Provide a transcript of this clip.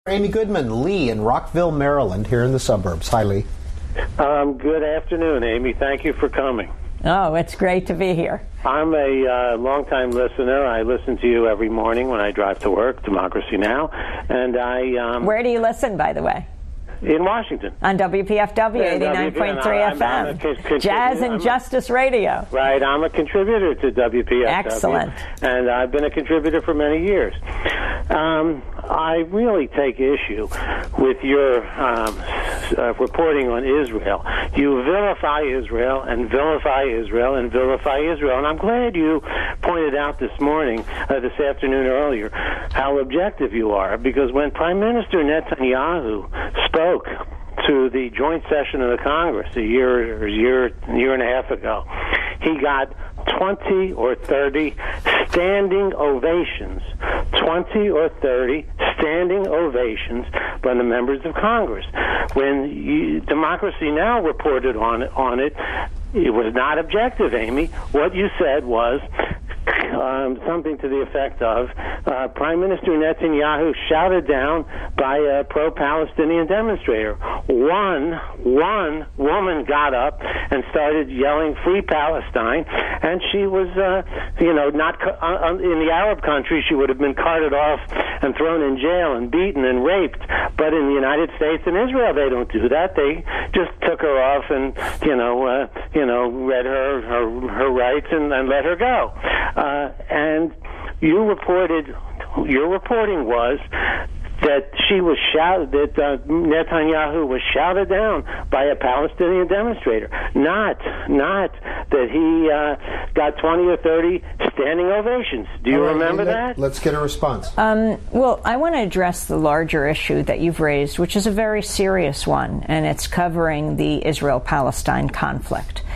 Amy Goodman, Lee in Rockville, Maryland, here in the suburbs. Hi, Lee. Good afternoon, Amy. Thank you for coming. Oh, it's great to be here. I'm a longtime listener. I listen to you every morning when I drive to work, Democracy Now! And I... Where do you listen, by the way? In Washington. On WPFW 89.3 FM. Jazz and Justice Radio. Right. I'm a contributor to WPFW. Excellent. And I've been a contributor for many years. I really take issue with your reporting on Israel. You vilify Israel and vilify Israel and vilify Israel. And I'm glad you pointed out this afternoon earlier, how objective you are. Because when Prime Minister Netanyahu spoke to the joint session of the Congress a year and a half ago, he got 20 or 30 standing ovations. 20 or 30 standing ovations by the members of Congress. When Democracy Now! Reported on it, it was not objective, Amy. What you said was something to the effect of Prime Minister Netanyahu shouted down by a pro-Palestinian demonstrator. One woman got up and started yelling "Free Palestine," and she was, not in the Arab countries, she would have been carted off and thrown in jail and beaten and raped. But in the United States and Israel, they don't do that. They just took her off and, read her rights and let her go. And your reporting was that that Netanyahu was shouted down by a Palestinian demonstrator, not that he got 20 or 30 standing ovations. Do you remember that? Let's get a response. Well, I want to address the larger issue that you've raised, which is a very serious one, and it's covering the Israel-Palestine conflict.